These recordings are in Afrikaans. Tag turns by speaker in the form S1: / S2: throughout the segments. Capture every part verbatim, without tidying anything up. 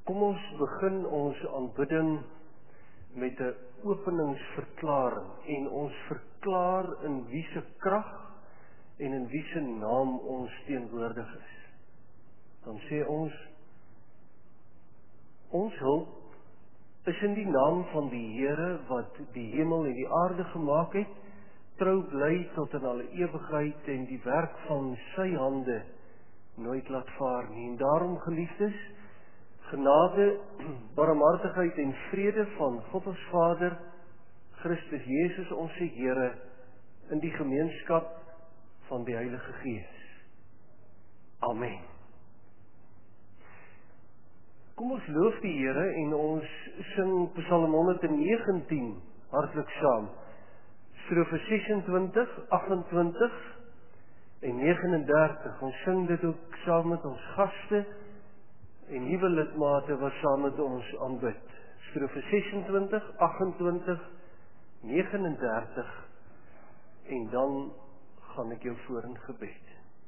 S1: Kom ons begin ons aanbidding met 'n openingsverklaring en ons verklaar in wie se krag en in wie se naam ons teenwoordig is. Dan sê ons, ons hulp is in die naam van die Here wat die hemel en die aarde gemaak het, trou bly tot in alle ewigheid en die werk van sy hande nooit laat vaar nie. En daarom, geliefdes, genade, barmhartigheid en vrede van God ons Vader, Christus Jesus onze Here, in die gemeenskap van die Heilige Gees. Amen. Kom ons loof die Here en ons sing Psalm honderdnegentien hartlik saam. Strofe sesentwintig, agentwintig en negenendertig. Ons sing dit ook saam met ons gaste en nuwe lidmate wat saam met ons aanbid. Strofe sesentwintig, agentwintig, negenendertig en dan gaan ek jou voor in gebed.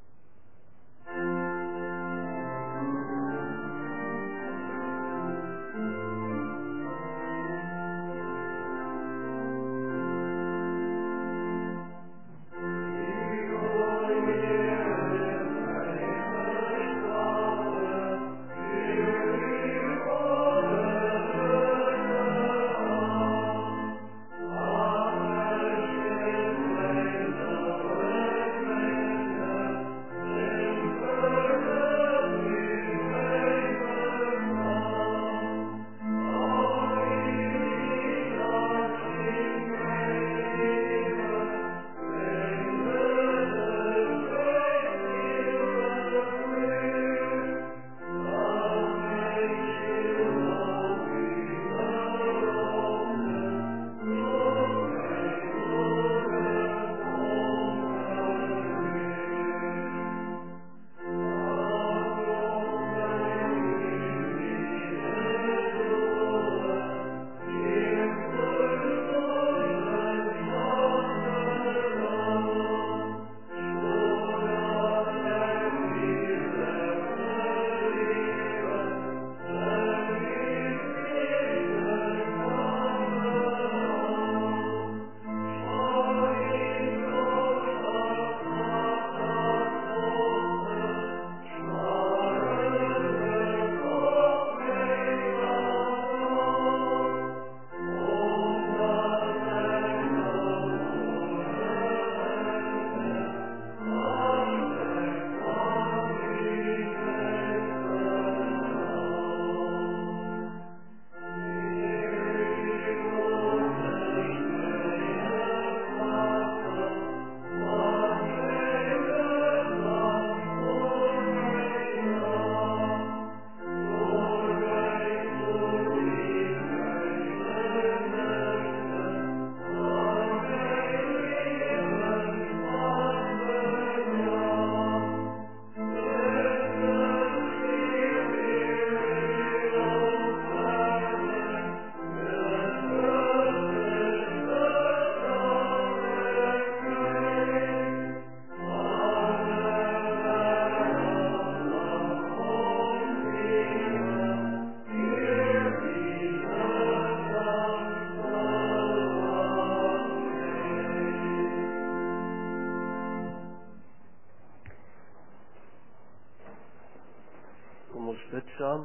S1: Bid saam.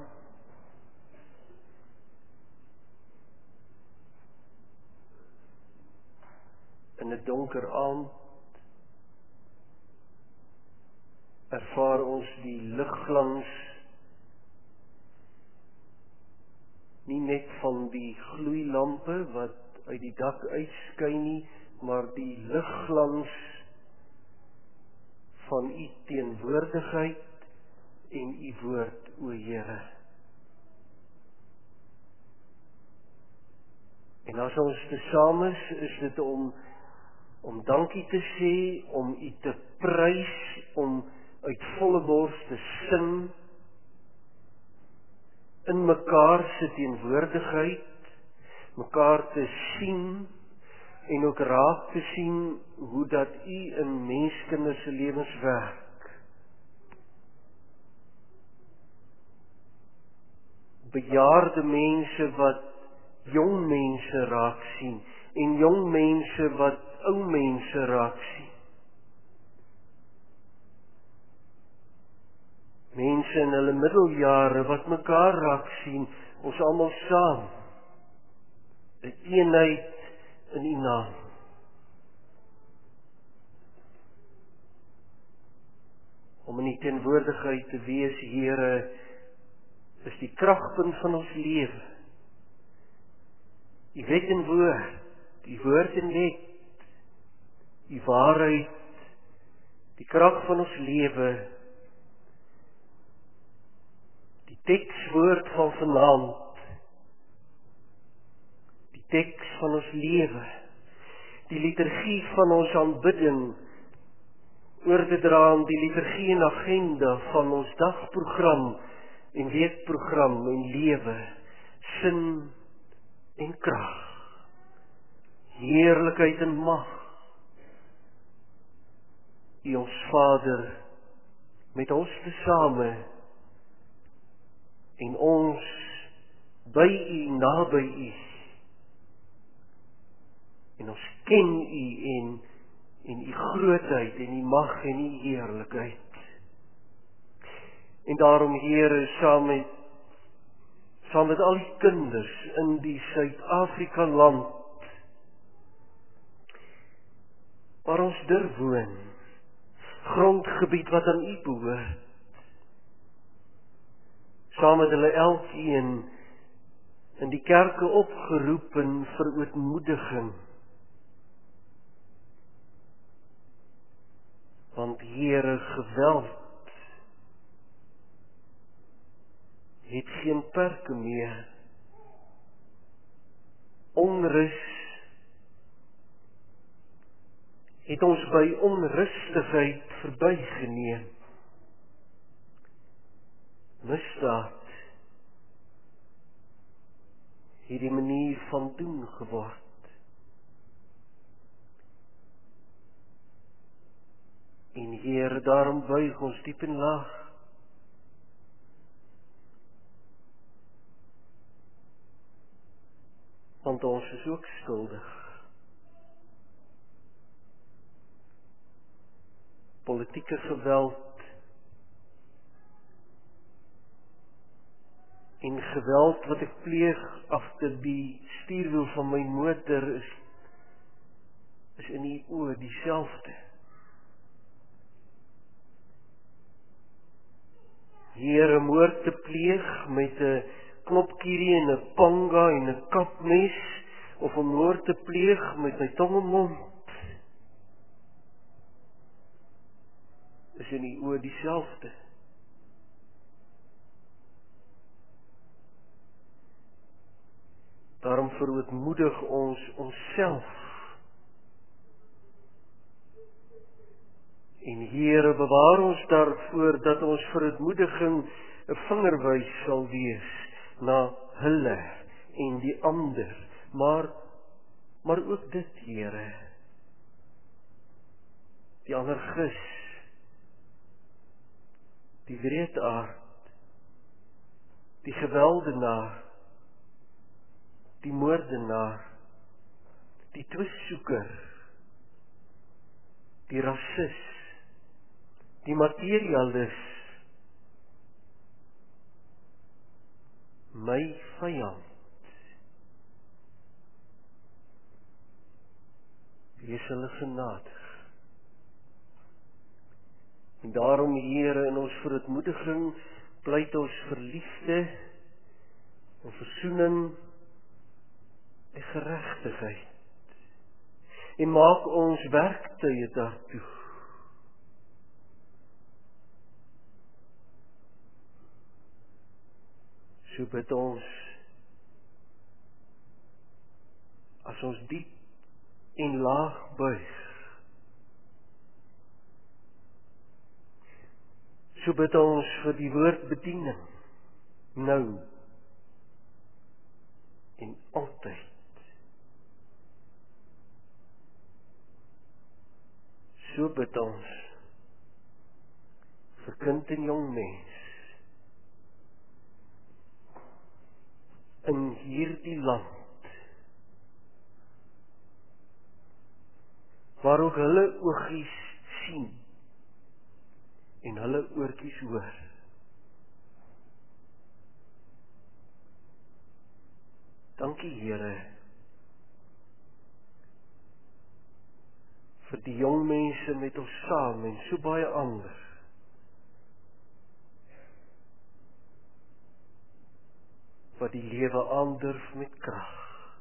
S1: In 'n donker aand ervaar ons die ligglans nie net van die gloeilampe wat uit die dak uitskyn nie, maar die ligglans van u teenwoordigheid en u woord, o Here. En as ons tesame is, is dit om om dankie te sê, om u te prys, om uit volle bors te sing, in mekaar se teenwoordigheid, mekaar te sien, en ook raak te sien, hoe dat u in menskinders se lewens werk. bejaarde mense wat jong mense raak sien en jong mense wat ou mense raak sien. Mense in hulle middeljare wat mekaar raak sien, ons almal saam. 'n eenheid in U naam. Om in die teenwoordigheid te wees, Here, is die kragpunt van ons lewe. Die wet en woord, die woord en wet, die waarheid, die krag van ons lewe, die tekswoord van vanaand, die teks van ons lewe, die liturgie van ons aanbidding, oor te dra aan die liturgie en agenda van ons dagprogram en weekprogram en lewe, sin en krag, heerlikheid en mag. U ons Vader, met ons tesame, en ons by U, naby U, en ons ken U en en U grootheid en U mag en U heerlikheid. En daarom, Here, saam met saam met al die kinders in die Suid-Afrika land waar ons dur woon, grondgebied wat aan U behoort, saam met hulle elkeen in die kerke opgeroep en vir ootmoediging. Want Here, geweld het geen perke meer. Onrus het ons by onrustigheid verbygeneem. Misdaad het die manier van doen geword. En Here, daarom buig ons diep en laag. Want ons is ook skuldig. Politieke geweld en geweld wat ek pleeg agter die stuurwiel van my motor is, is in U oë dieselfde. Here, moord te pleeg met 'n knopkierie en 'n panga en 'n kapmes, of om moord te pleeg met my tong en mond, is in U oë dieselfde. Daarom verootmoedig ons onsself. En Here, bewaar ons daarvoor dat ons verootmoediging 'n vingerwys sal wees na hulle en die ander, maar maar ook dit, Here, die anarchis, die wreedaard, die geweldenaar, die moordenaar, die twissoeker, die rasis, die materialis, my vyand. Wees hulle genadig. En daarom, Here, in ons verootmoediging pleit ons vir liefde en versoening en geregtigheid. En maak ons werktuie daartoe. So bid ons, as ons diep en laag buig, so bid ons vir die woordbediening, nou en altyd. So bid ons vir kind en jong mens, hierdie land, waar ook hulle oogies sien en hulle oortjies hoor. Dankie Here vir die jong mense met ons saam en so baie ander. Wat die lewe aandurf met krag.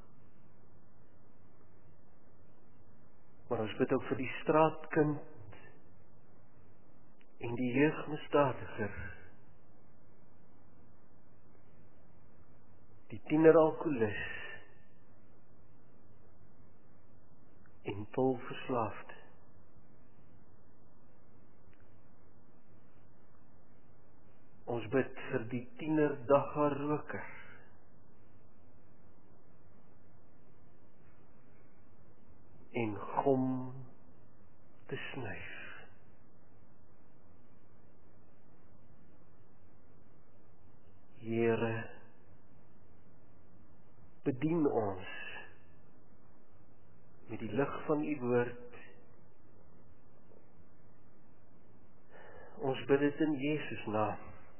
S1: Maar ons bid ook vir die straatkind en die jeugmisdadiger, die tieneralkoholist en pilverslaafde. Ons bid vir die tienerdaggaroker, en gom te snuif. Here, bedien ons met die lig van u woord. Ons bid dit in Jesus naam.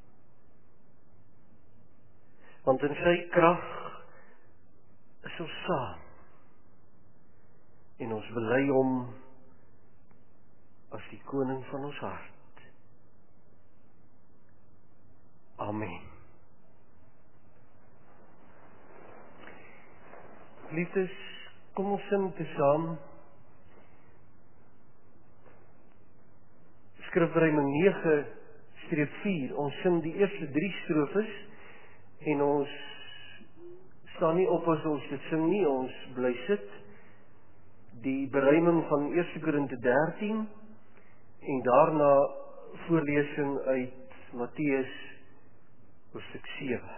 S1: Want in sy krag is ons saam. En ons bely hom as die koning van ons hart. Amen. Liefdes, kom ons sing tesaam Skrifryming nege streep vier. Ons sing die eerste drie strofes en ons staan nie op as ons dit sing nie, ons bly sit. Die beruiming van eerste Korinte dertien en daarna voorlesing uit Matteus hoofstuk sewe.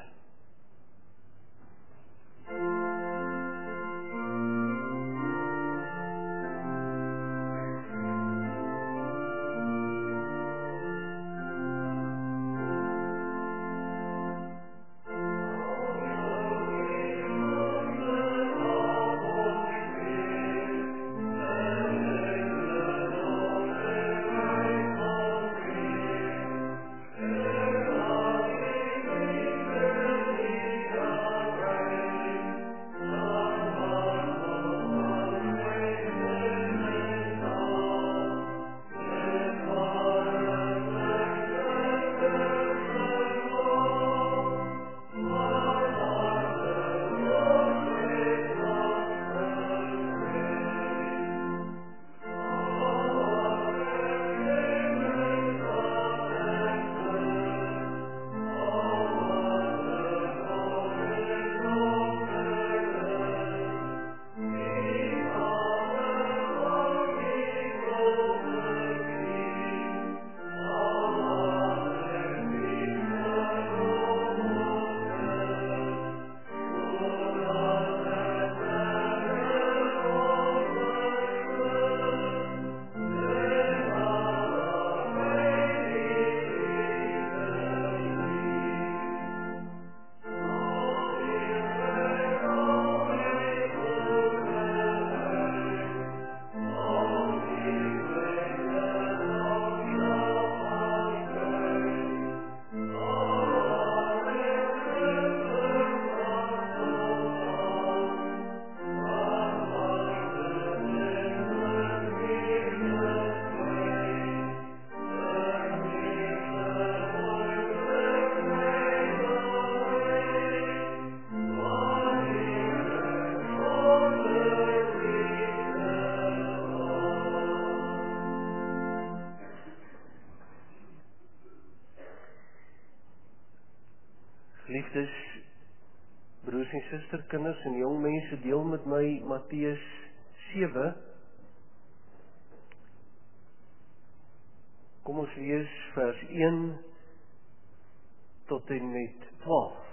S1: Geliefdes, broers en susterkinders en jong mense, deel met my Matteus sewe. Kom ons lees vers een tot en met twaalf.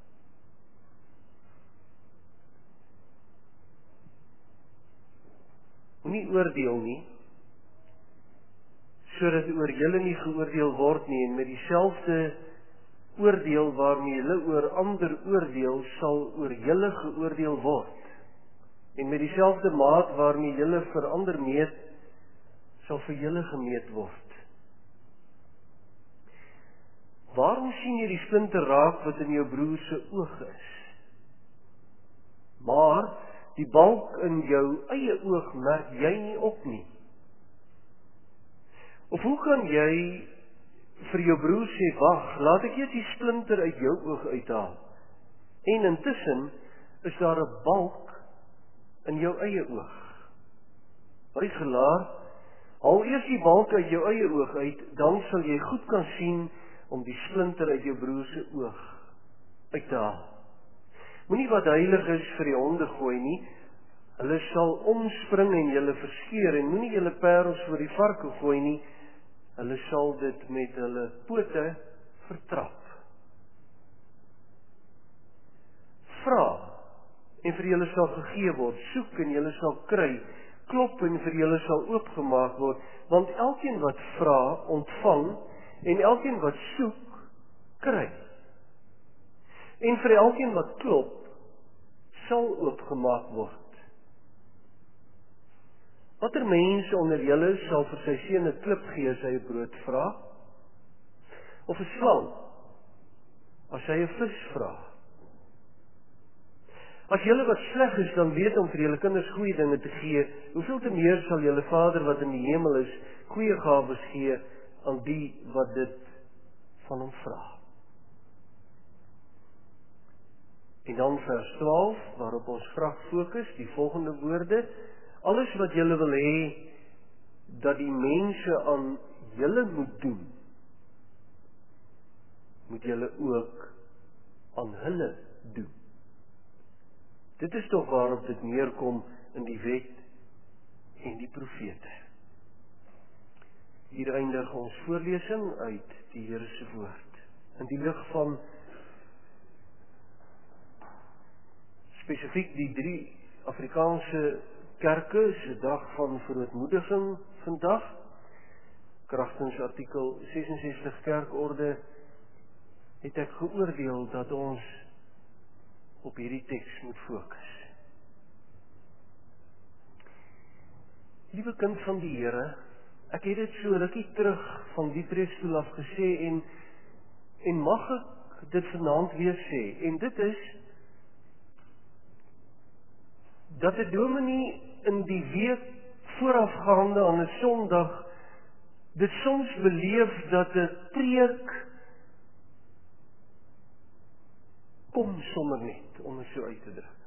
S1: Moenie oordeel nie, sodat oor julle nie geoordeel word nie, en met dieselfde oordeel waarmee julle oor ander oordeel, sal oor julle geoordeel word. En met dieselfde maat waarmee julle vir ander meet, sal vir julle gemeet word. Waarom sien jy die splinter raak wat in jou broer se oog is? Maar die balk in jou eie oog merk jy nie op nie. Of hoe kan jy vir jou broer sê, wag, laat ek eers die splinter uit jou oog uithaal. En intussen is daar 'n balk in jou eie oog. Uitgelaar, haal eers die balk uit jou eie oog uit, dan sal jy goed kan sien om die splinter uit jou broer se oog uit te haal. Moenie wat heilig is vir die honde gooi nie, hulle sal omspring en julle verskeur, en moenie julle parels voor die varke gooi nie, hulle sal dit met hulle pote vertrap. Vra, en vir julle sal gegee word, soek en julle sal kry, klop en vir julle sal oopgemaak word, want elkeen wat vra, ontvang, en elkeen wat soek, kry. En vir elkeen wat klop, sal oopgemaak word. Watter mens onder julle sal vir sy seun 'n klip gee as hy 'n brood vra? Of 'n slang as hy 'n vis vra? As julle wat sleg is dan weet om vir julle kinders goeie dinge te gee, hoeveel te meer sal julle Vader wat in die hemel is, goeie gawes gee aan die wat dit van hom vra. En dan vers twaalf, waarop ons graag fokus, die volgende woorde: alles wat julle wil hê dat die mense aan julle moet doen, moet julle ook aan hulle doen. Dit is tog waarop dit neerkom in die wet en die profete. Hier eindig ons voorlesing uit die Here se woord. In die lig van spesifiek die drie Afrikaanse kerke se dag van verootmoediging vandag, kragtens artikel ses en sestig kerkorde, het ek geoordeel dat ons op hierdie teks moet fokus. Liewe kind van die Here, ek het dit so rukkie terug van die preekstoel af gesê en en mag ek dit vanaand weer sê, en dit is dat 'n dominee in die week voorafgaande aan 'n Sondag dit soms beleef dat 'n preek kom sommer net, om het so uit te druk.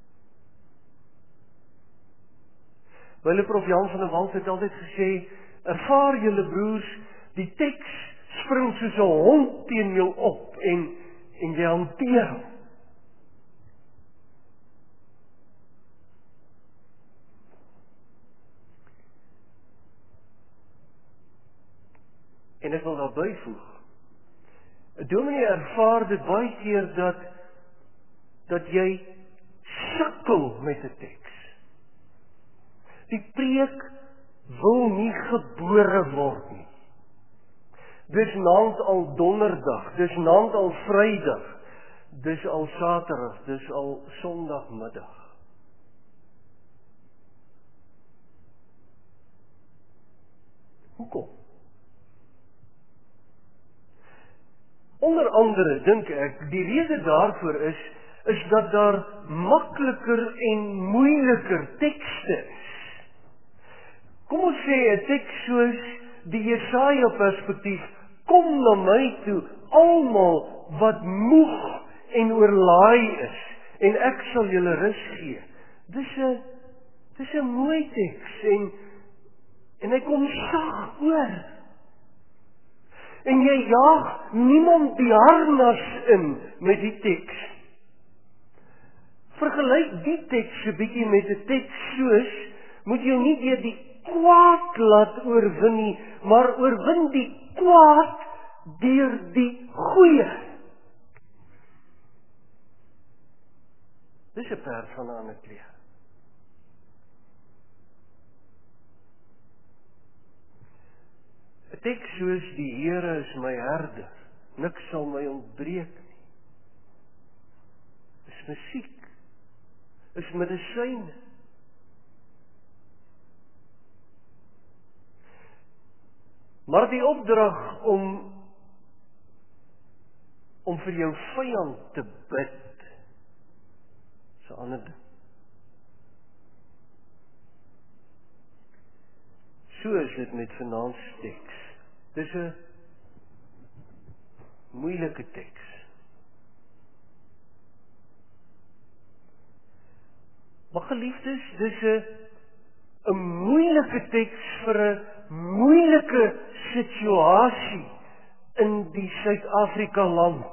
S1: Wyle Prof Jan van der Walt het altyd gesê, ervaar julle broers, die teks spring soos 'n hond teen jou op en en jy hanteer hom. En ek wil daar byvoeg, 'n dominee ervaar dit baie keer dat dat jy sukkel met 'n teks. Die preek wil nie gebore word nie. Dis naand al donderdag, dis naand al vrydag, dis al saterdag, dis al sondagmiddag. Hoekom? Onder andere dink ek, die rede daarvoor is, is dat daar makliker en moeiliker tekste is. Kom ons sê 'n teks soos die Jesaja perspektief, kom na my toe, almal wat moeg en oorlaai is, en ek sal julle rus gee. Dis 'n dis 'n mooi teks en en hy kom sag oor. En jy jaag niemand die harnas in met die teks. Vergelyk die teks 'n bietjie met 'n teks soos, moet jou nie deur die kwaad laat oorwin nie, maar oorwin die kwaad deur die goeie. Dis 'n perd van 'n ander kleur. Teks soos die Here is my herder, Niks sal my ontbreek nie. Is musiek, is medisyne. Maar die opdrag om om vir jou vyand te bid, is 'n ander ding. So is dit met vanaand se teks. Dis 'n moeilike teks. Maar geliefdes, dis 'n 'n moeilike teks vir 'n moeilike situasie in die Suid-Afrika land.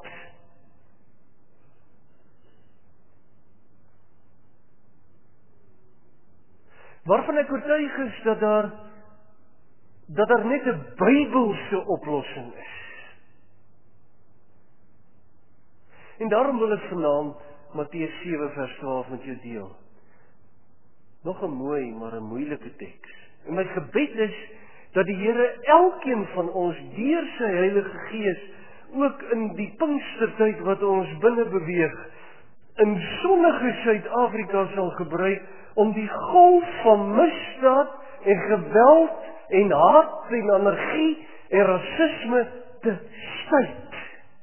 S1: Waarvan ek oortuig is dat daar dat daar net 'n Bybelse oplossing is. En daarom wil ek vanaand Matteus sewe vers twaalf met jou deel. Nog 'n mooi, maar 'n moeilike teks. En my gebed is dat die Here elkeen van ons deur sy Heilige Gees ook in die Pinkstertyd wat ons binne beweeg in sonnige Suid-Afrika sal gebruik om die golf van misdaad en geweld en haat en anargie en rasisme te stuit.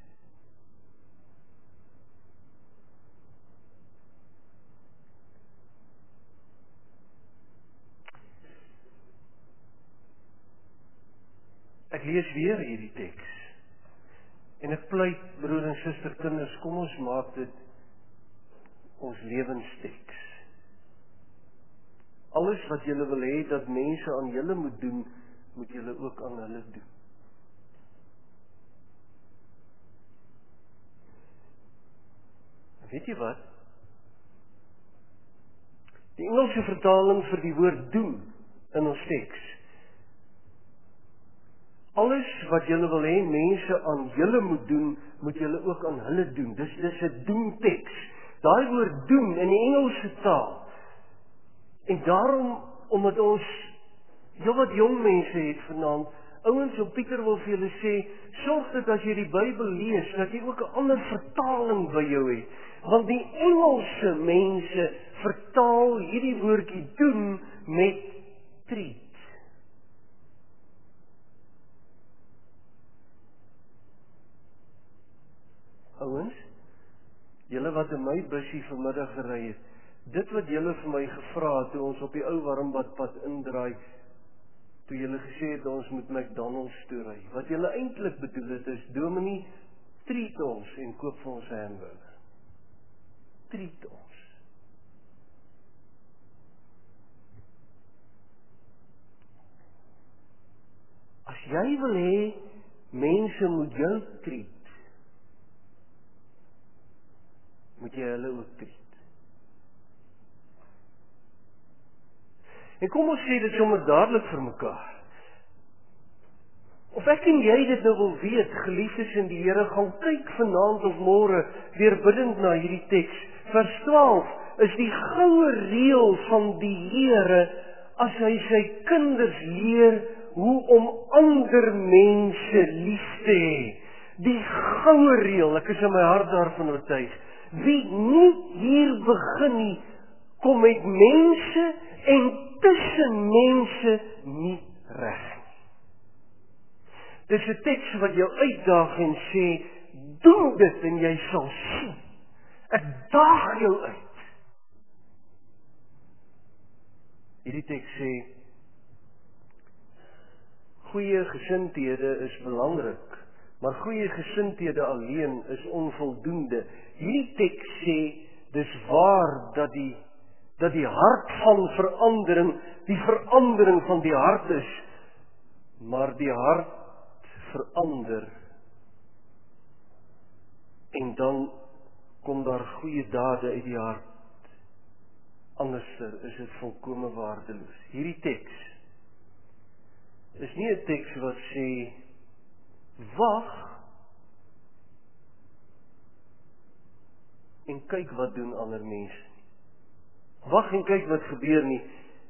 S1: Ek lees weer hierdie teks. En ek pleit, broer en suster kinders, kom ons maak dit ons lewensteks. Alles wat julle wil hê dat mense aan julle moet doen, moet julle ook aan hulle doen. Weet jy wat? Die Engelse vertaling vir die woord doen in ons teks. Alles wat julle wil hê mense aan julle moet doen, moet julle ook aan hulle doen. Dis dis 'n doen teks. Daai woord doen in die Engelse taal. En daarom, omdat ons heel wat jong mense het vanaand, ouens op Pieter wil vir julle sê, sorg dat as jy die Bybel lees, dat jy ook 'n ander vertaling by jou het. Want die Engelse mense vertaal hierdie woordjie doen met treat. Ouens, julle wat in my bussie vanmiddag gery het, dit wat julle vir my gevra het toe ons op die ou Warmbadpad indraai, toe julle gesê het ons moet McDonald's toe ry. Wat julle eintlik bedoel het is, Dominee, treat ons en koop vir ons hamburger. Treat ons. As jy wil hê mense moet jou treat, moet jy hulle ook treat. En kom ons sê dit sommer dadelik vir mekaar. Of ek en jy dit nou wil weet, geliefdes in die Here, gaan kyk vanaand of môre weer bidend na hierdie teks. Vers twaalf is die goue reël van die Here as hy sy kinders leer hoe om ander mense lief te hê. Die goue reël, ek is in my hart daarvan oortuig. Wie nie hier begin nie, kom met mense en tussen mense nie reg nie. Dis 'n teks wat jou uitdaag en sê, doen dit en jy sal sien. Ek daag jou uit. Hierdie teks sê, goeie gesindhede is belangrik, maar goeie gesindhede alleen is onvoldoende. Hierdie teks sê, dis waar dat die dat die hart van verandering, die verandering van die hart is, maar die hart verander, en dan kom daar goeie dade uit die hart. Anderster is dit volkome waardeloos. Hierdie teks is nie 'n teks wat sê, wag en kyk wat doen ander mense. Wag en kyk wat gebeur nie.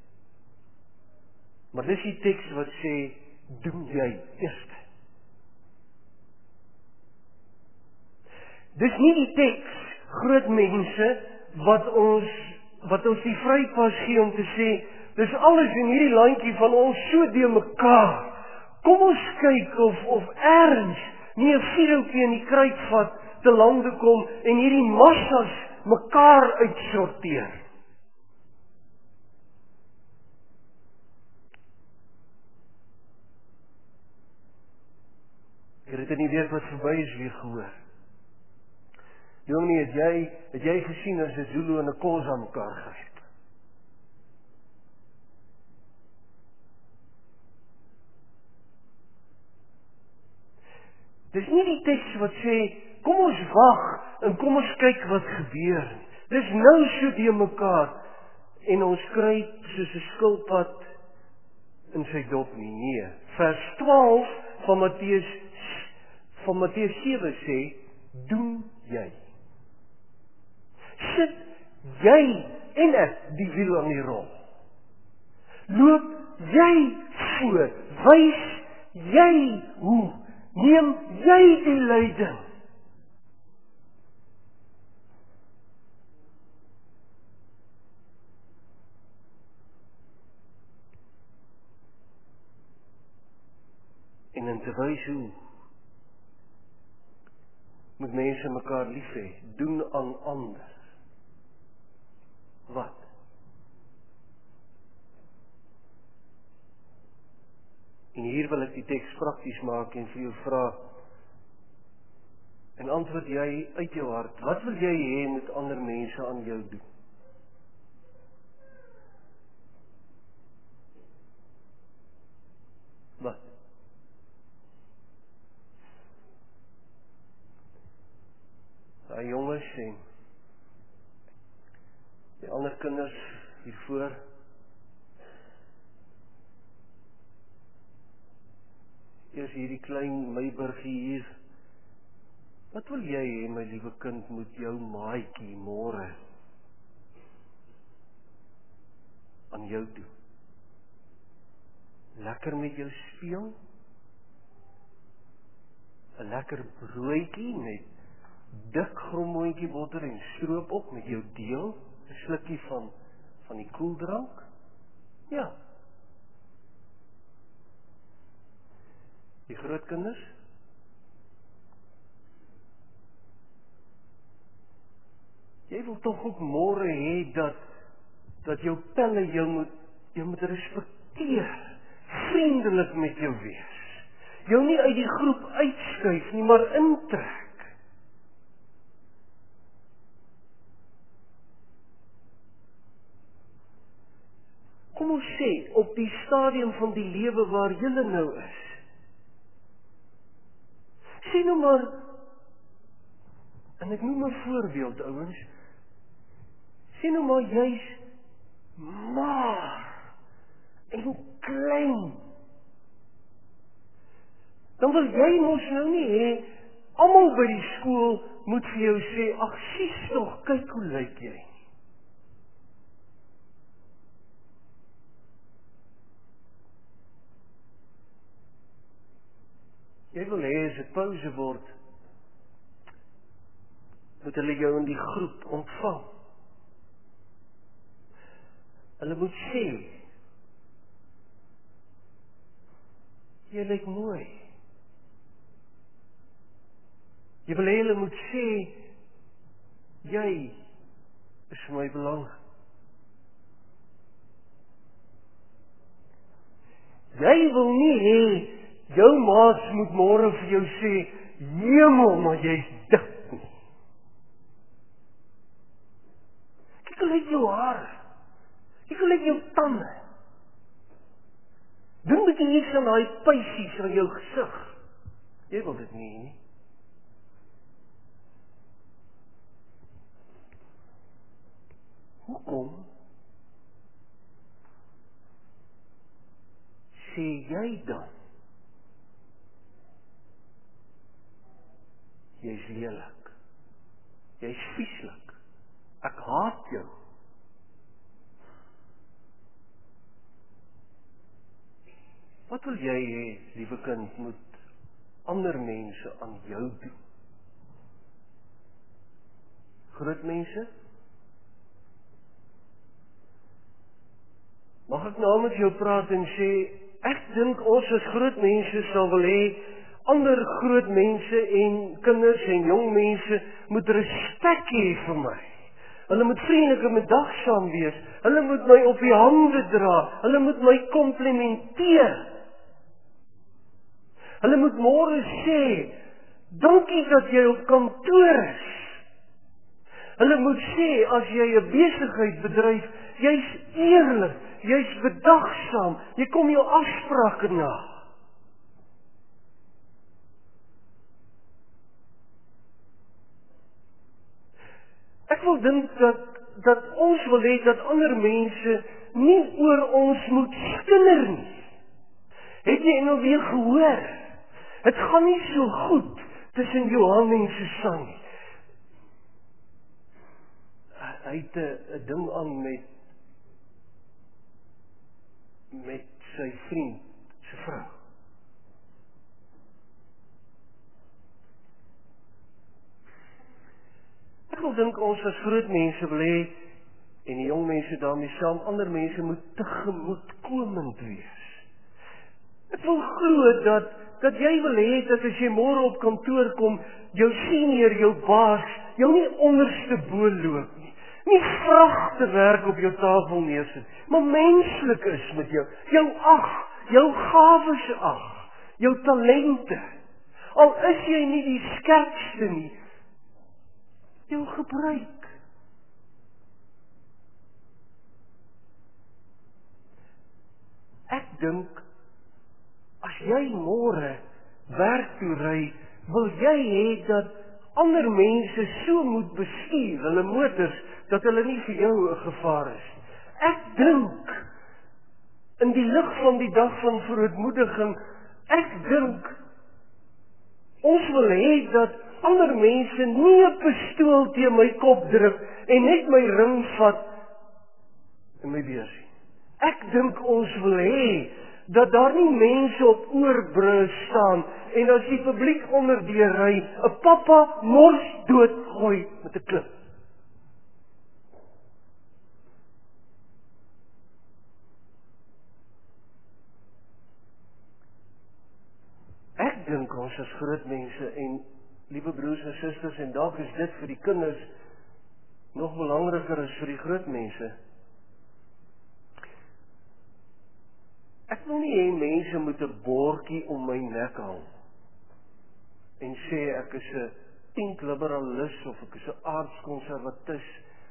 S1: Maar dis die teks wat sê, doen jy eers. Dis nie die teks, groot mense, wat ons, wat ons die vrypas gee om te sê, dis alles in hierdie landjie van ons so deur mekaar. Kom ons kyk of, of ergens nie 'n vierhoutjie in die kruitvat te lande kom en hierdie massas mekaar uitsorteer. Ek het dit in die week wat verby is weer gehoor. Dominee, het jy, het jy gesien as 'n Zulu en 'n Xhosa mekaar gryp? Dis nie die teks wat sê, kom ons wag en kom ons kyk wat gebeur. Dis nou so deur mekaar en ons kry soos 'n skilpad in sy dop nie. Nee. Vers twaalf van Matteus van Matteus sewe sê, doen jy. Sit jy en ek die wiel aan die rol. Loop jy voor, wys jy hoe, neem jy die leiding. En in te wys hoe moet mense mekaar lief hê, doen aan ander. Wat? En hier wil ek die teks prakties maak en vir jou vra, en antwoord jy uit jou hart, wat wil jy hê moet ander mense aan jou doen? Wat? Daai jonges en die ander kinders hiervoor, eers hierdie klein Meiburgie hier, wat wil jy hê, my liewe kind, moet jou maatjie môre aan jou doen? Lekker met jou speel? 'n Lekker broodjie met dik grommoontjie botter en stroop op met jou deel, 'n slukkie van van die koeldrank? Ja. Die groot kinders? Jy wil tog ook môre hê dat dat jou pelle jou moet jy moet respekteer, vriendelik met jou wees. Jou nie uit die groep uitskuif nie, maar intrek. Kom ons sê, op die stadium van die lewe waar julle nou is, sê nou maar, en ek noem 'n voorbeeld, ouens, sê nou maar jy's maar en klein. Dan wil jy mos nou nie hê, almal by die skool moet vir jou sê, ag sies tog, kyk hoe lyk jy. Jy wil hê as dit pouse word, moet hulle jou in die groep ontvang. Hulle moet sê, jy lyk mooi. Jy wil hê hulle moet sê, jy is vir my belangrik. Jy wil nie hê, jou maats moet môre vir jou sê, hemel, maar jy's dik nie. Kyk hoe lyk jou haar. Kyk hoe lyk jou tande. Doen bietjie iets aan daai pysies aan jou gesig. Jy wil dit nie, nie? Hoekom sê jy dan, jy's lelik, jy's vieslik, ek haat jou? Wat wil jy hê, liewe kind, moet ander mense aan jou doen? groot mense? Mag ek nou met jou praat en sê, ek dink ons as groot mense sal wil hê, ander groot mense en kinders en jong mense moet respek hê vir my. Hulle moet vriendelik en bedagsaam wees. Hulle moet my op die hande dra. Hulle moet my komplimenteer. Hulle moet môre sê, dankie dat jy op kantoor is. Hulle moet sê, as jy 'n besigheid bedryf, jy's eerlik, jy's bedagsaam, jy kom jou afsprake na. Ek wil dink dat, dat ons wil hê dat ander mense nie oor ons moet skinder nie. Het jy nou weer gehoor? Het gaan nie so goed tussen Johan en Susan nie. Hy het 'n ding aan met met sy vriend se vrou. Ek wil dink ons as groot mense wil hê, en die jong mense daarmee saam, ander mense moet tegemoetkomend wees. Ek wil glo dat, dat jy wil hê, dat as jy môre op kantoor kom, jou senior, jou baas, jou nie onderste bo loop nie. Nie vragte werk op jou tafel neersit, maar menslik is met jou. Jou ag, jou gawes ag, jou talente. Al is jy nie die skerpste nie, jou gebruik. Ek dink, as jy môre werk toe ry, wil jy hê dat ander mense so moet bestuur, hulle motors, dat hulle nie vir jou 'n gevaar is. Ek dink, in die lig van die dag van verootmoediging, ek dink, ons wil hê dat ander mense nie 'n pistool teen my kop druk en net my ring vat en my beursie. Ek dink ons wil hê dat daar nie mense op oorbrûe staan en as die publiek onderdeur ry, 'n pappa mors doodgooi met 'n klip. Ek dink ons as groot mense en liewe broers en susters, en dalk is dit vir die kinders nog belangriker as vir die groot mense. Ek wil nie hê mense moet 'n bordjie om my nek hang en sê ek is 'n pink liberalis of ek is 'n aardskonservatis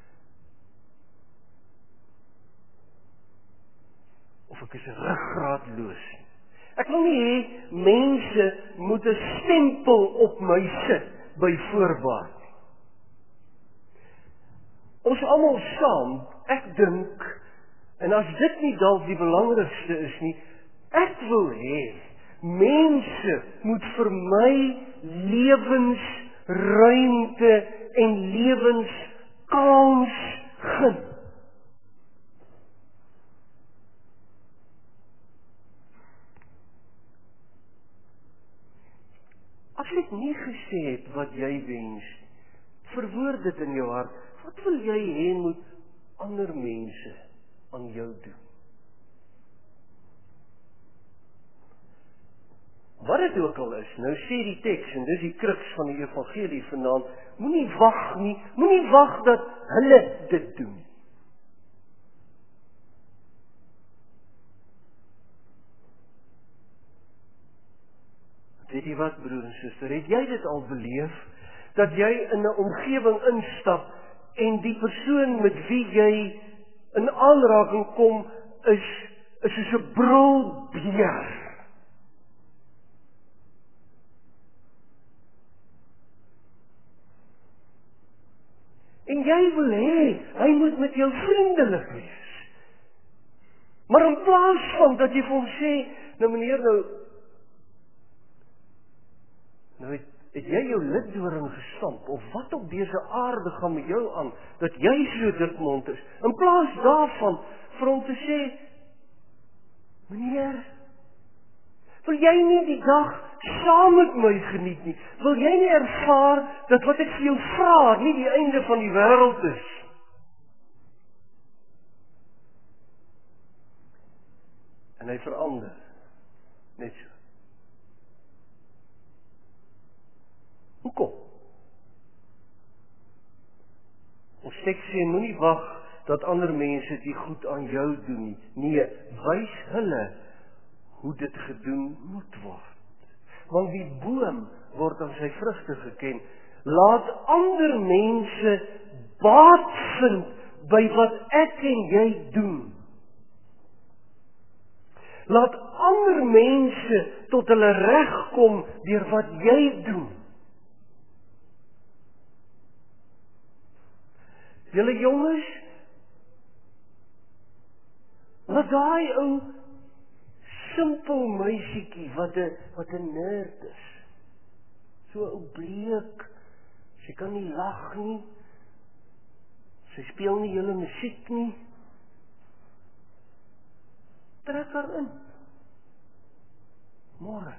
S1: of ek is 'n ruggraatloos. Ek wil nie hê mense moet 'n stempel op my sit by voorbaat. Ons almal saam, ek dink, en as dit nie dalk die belangrikste is nie, ek wil hê mense moet vir my lewensruimte en lewenskans gun. As ek nie gesê het wat jy wens, verwoord dit in jou hart. Wat wil jy hê moet ander mense aan jou doen? Wat dit ook al is, nou sê die teks, en dis die kruks van die evangelie vanaand, moenie wag nie, moenie wag dat hulle dit doen. Weet jy wat, broer en suster, het jy dit al beleef, dat jy in 'n omgewing instap, en die persoon met wie jy in aanraking kom, is, is soos 'n brilbeer. En jy wil hê, hy moet met jou vriendelik wees. Maar in plaas van dat jy vir hom sê, nou meneer, nou, nou het, het jy jou liddoring gestamp, of wat op dese aarde gaan met jou aan, dat jy so dikmond is, in plaas daarvan, vir hom te sê, meneer, Wil jy nie die dag saam met my geniet nie? Wil jy nie ervaar dat wat ek vir jou vra nie die einde van die wêreld is? En hy verander, net so. Hoekom? Ons teks sê, moenie wag dat ander mense die goed aan jou doen nie. Nee, wys hulle hoe dit gedoen moet word. Want die boom word aan sy vrugte geken. Laat ander mense baat vind by wat ek en jy doen. Laat ander mense tot hulle reg kom deur wat jy doen. Julle jonges, wat daai ou simpel meisietjie wat 'n wat 'n nerd is. So ou bleek. Sy kan nie lag nie. Sy speel nie julle musiek nie. Trek haar in. Môre.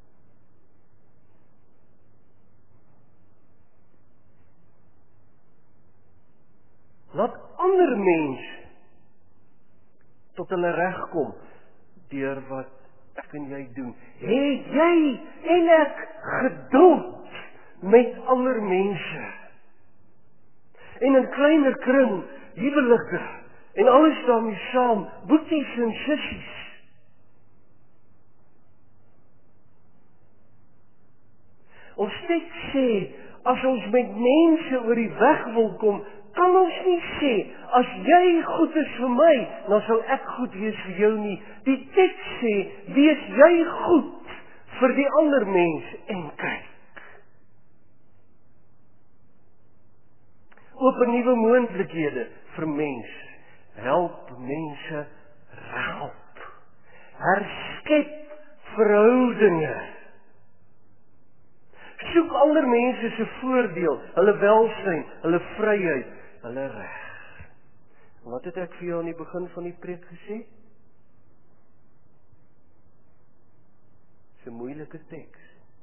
S1: Laat ander mense tot hulle reg kom deur wat ek en jy doen. Het jy en ek geduld met ander mense? En in kleiner kring, huwelike en alles daarmee saam, boeties en sissies. Ons teks sê, as ons met mense oor die weg wil kom, kan ons nie sê, as jy goed is vir my, dan sal ek goed wees vir jou nie. Die teks sê, wees jy goed vir die ander mens en kyk. Open nuwe moontlikhede vir mens. Help mense regop. Herskep verhoudinge. Soek ander mense se voordeel, hulle welsyn, hulle vryheid, hulle reg. Wat het ek vir jou aan die begin van die preek gesê? Dis 'n moeilike teks.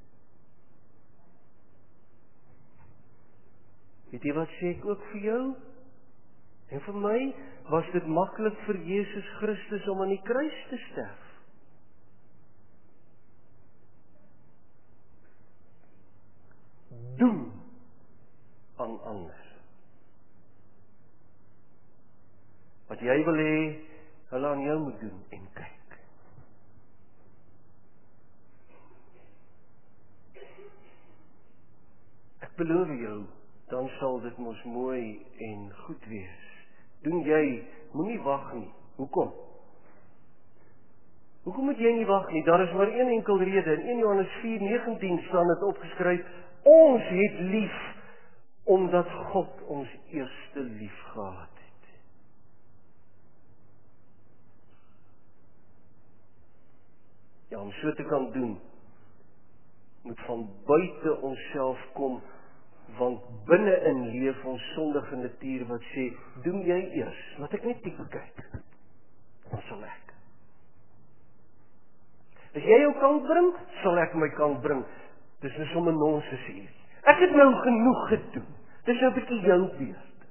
S1: Weet jy wat sê ek ook vir jou? En vir my was dit maklik vir Jesus Christus om aan die kruis te sterf. Doen aan ander wat jy wil hê hulle aan jou moet doen en kyk. Ek beloof jou, dan sal dit mos mooi en goed wees. Doen jy, moenie wag nie. Hoekom? Hoekom moet jy nie wag nie? Daar is maar een enkel rede. In een Johannes vier negentien staan dit opgeskryf, ons het lief, omdat God ons eerste lief gehad het. Ja, om so te kan doen, moet van buite onsself kom, want binne-in leef ons sondige natuur wat sê, doen jy eers, laat ek net diep kyk, dan sal ek. As jy jou kant bring, sal ek my kant bring. Dis nou sommer nonsens hier. Ek het nou genoeg gedoen. Dis nou 'n bietjie jou beurt.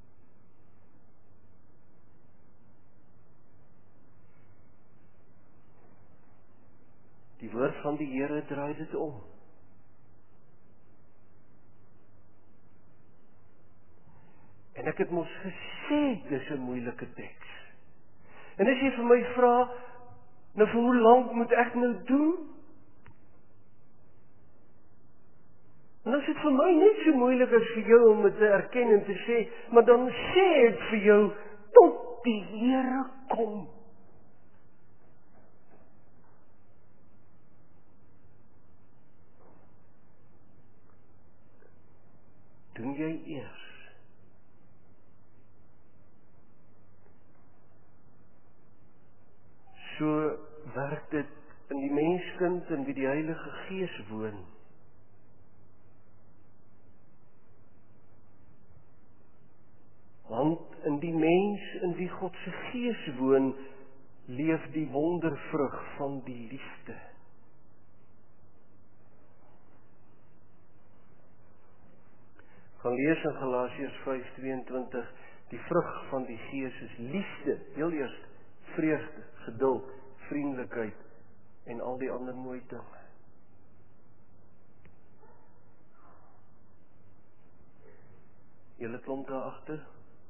S1: Die woord van die Here draai dit om. En ek het mos gesê, dis 'n moeilike teks. En as jy vir my vra, nou vir hoe lank moet ek nou doen? En as dit vir my net so moeilik is vir jou om dit te erken en te sê, maar dan sê ek vir jou, tot die Here kom. Doen jy eers? So werk dit in die menskind in wie die Heilige Gees woon. Want in die mens in wie God se Gees woon, leef die wondervrug van die liefde. Gaan lees in Galasiërs vyf tweeëntwintig, die vrug van die Gees is liefde, heel eers vreugde, geduld, vriendelikheid en al die ander mooi dinge. Julle klomp daar agter.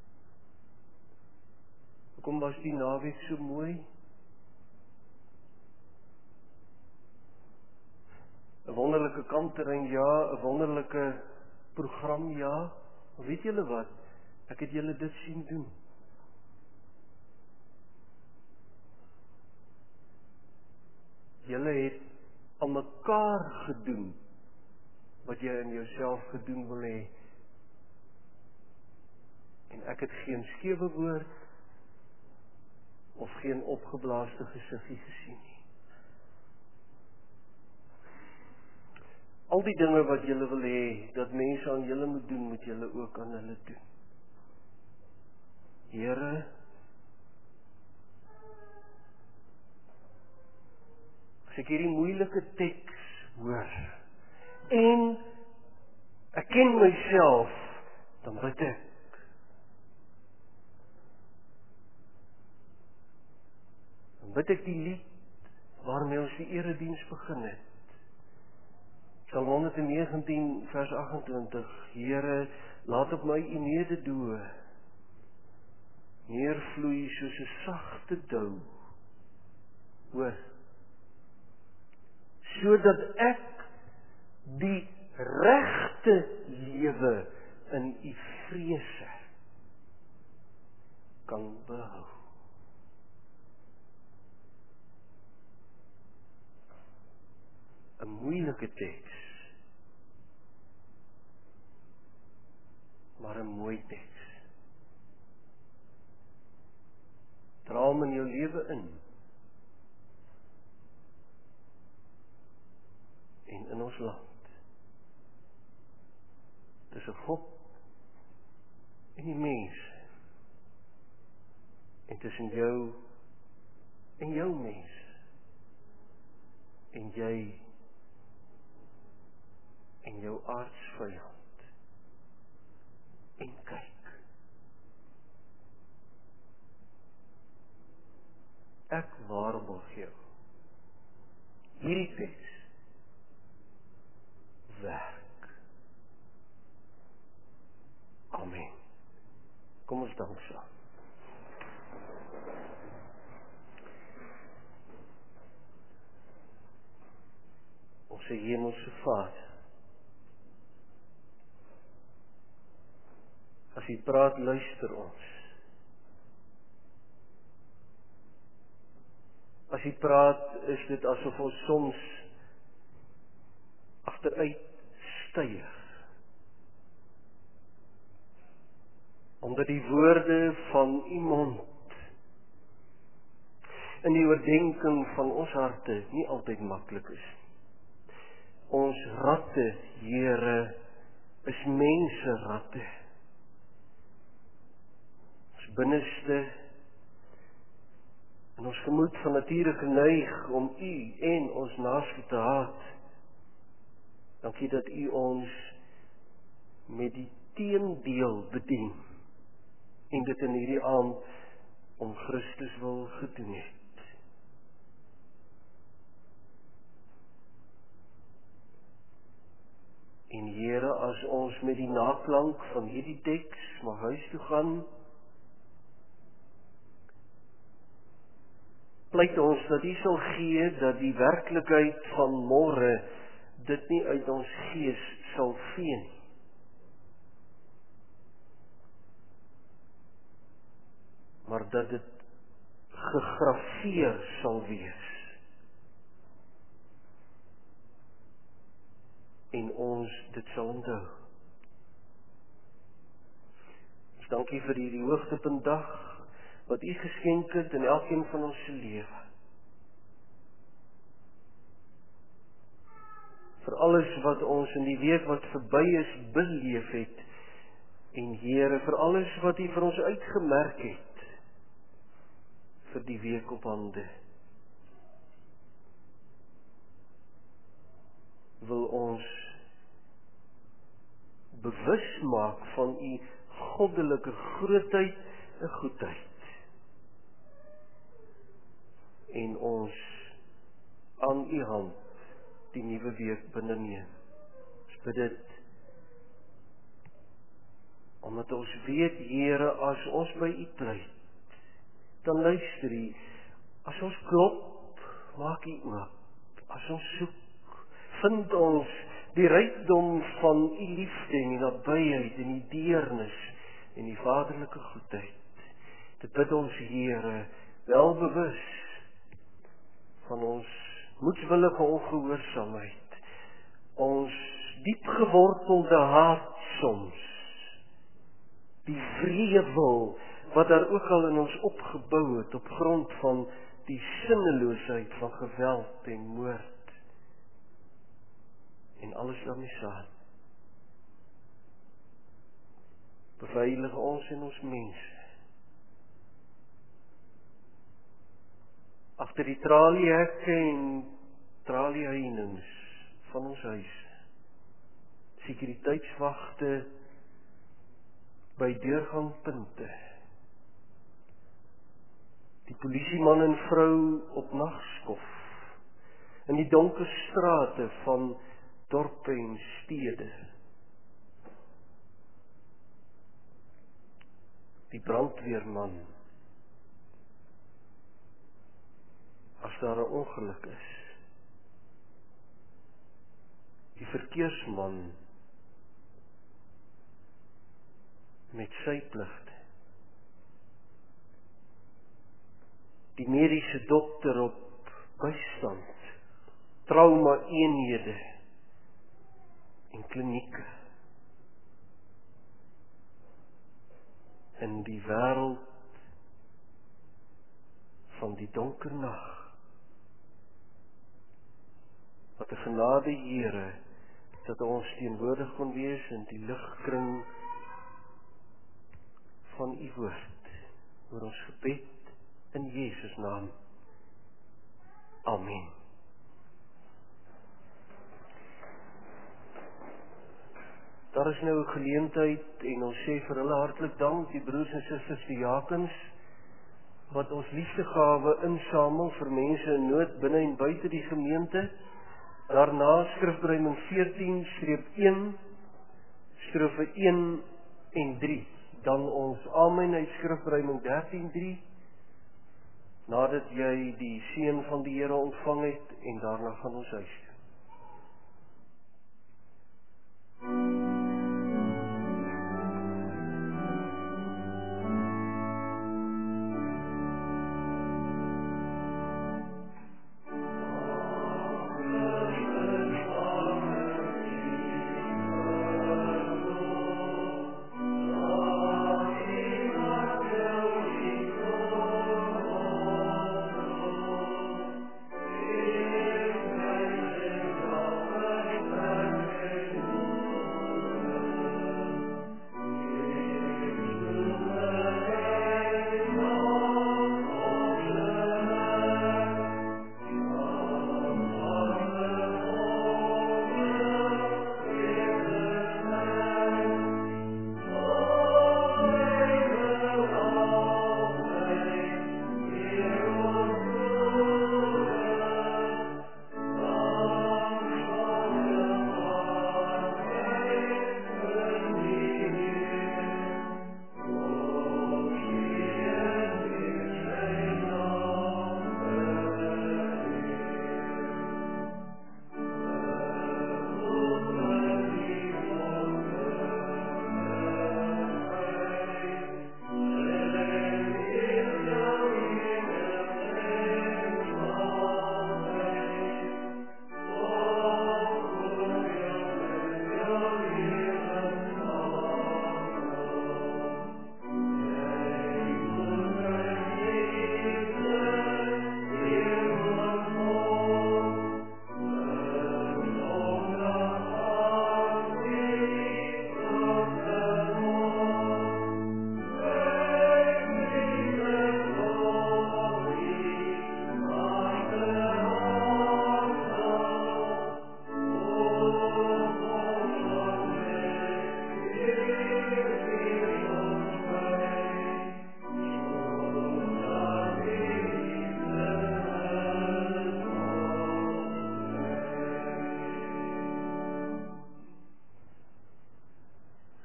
S1: Hoekom was die naweek so mooi? 'n Wonderlike kampterrein, ja, 'n wonderlike program, ja. Maar weet julle wat? Ek het julle dit sien doen. Julle het aan mekaar gedoen wat jy in jouself gedoen wil hê. En ek het geen skewe woord of geen opgeblaaste gesiggie gesien nie. Al die dinge wat julle wil hê, dat mense aan julle moet doen, moet julle ook aan hulle doen. Here, as ek hierdie moeilike teks hoor, en ek ken myself, dan bid ek. Dan bid ek die lied waarmee ons die erediens begin het. Psalm honderdnegentien vers agt-en-twintig, Here, laat op my u mededoe neervloei soos 'n sagte dou, hoor, sodat ek die regte lewe in u vrese kan behou. 'n Moeilike teks, maar 'n mooi teks. Dra hom in jou lewe in. En in ons land. Tussen God en die mens. En tussen jou en jou mens. En jy en jou aardsvyand. En kyk. Ek waarborg jou. Hierdie teks werk. Amen. Kom ons dank saam. Ons hemelse Vader, as U praat, luister ons. As U praat, is dit asof ons soms agteruit styg. Omdat die woorde van U mond in die oordenking van ons harte nie altyd maklik is. Ons ratte, Here, is mense ratte. Ons binneste en ons gemoed van nature geneig om U en ons naaste te haat. Dankie dat U ons met die teendeel bedien en dit in hierdie aand om Christus wil gedoen het. En Here, as ons met die naklank van hierdie teks maar huis toe gaan, pleit ons dat U sal gee dat die werklikheid van môre dit nie uit ons gees sal vee nie. Maar dat dit gegrafeer sal wees. En ons dit sal onthou. Ons dankie vir hierdie hoogtepuntdag wat U geskenk het in elkeen van ons se lewe. Vir alles wat ons in die week wat verby is beleef het, en Here, vir alles wat U vir ons uitgemerk het, vir die week op hande, wil ons bewus maak van u goddelike grootheid en goedheid. En ons aan u hand die nuwe week binne neem. Ons bid dit, omdat ons weet, Here, as ons by u pleit, dan luister u. As ons klop, maak u oop. As ons soek, vind ons die rykdom van u liefde en die nabyheid en die deernis en die vaderlike goedheid. Dit bid ons, Here, wel bewus van ons moedswillige ongehoorsaamheid, ons diep gewortelde haat soms, die wrevel wat daar ook al in ons opgebou het op grond van die sinneloosheid van geweld en moord en alles daarmee saam. Beveilig ons en ons mense. Agter die traliehekke en tralieheininge van ons huis. Sekuriteitswagte by deurgangpunte. Die polisieman en vrou op nagskof. In die donker strate van dorpe en stede. Die brandweerman. As daar 'n ongeluk is. Die verkeersman met sy pligte. Die mediese dokter op bystand, trauma eenhede en klinieke. In die wêreld van die donker nag. Wat 'n genade, Here, dat ons teenwoordig kon wees in die ligkring van u woord. Oor ons gebed in Jesus naam. Amen. Daar is nou 'n geleentheid en ons sê vir hulle hartlik dank, die broers en susters diakens, wat ons liefdegawe insamel vir mense in nood binne en buite die gemeente. Daarna skrifbreiding veertien een, strofe een en drie. Dan ons amen uit skrifbreiding dertien drie. Nadat jy die seën van die Here ontvang het en daarna gaan ons huis toe.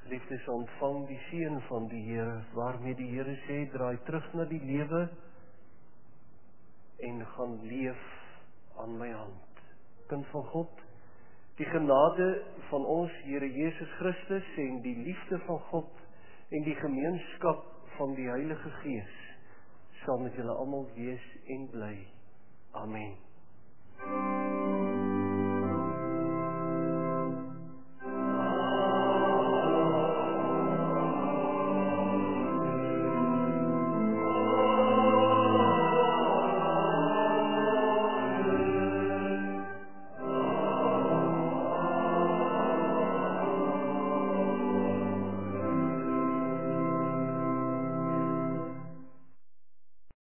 S1: Geliefdes, ontvang die seën van die Here, waarmee die Here sê, draai terug na die lewe en gaan leef aan my hand. Kind van God, die genade van ons Here Jesus Christus en die liefde van God en die gemeenskap van die Heilige Gees sal met julle almal wees en bly. Amen.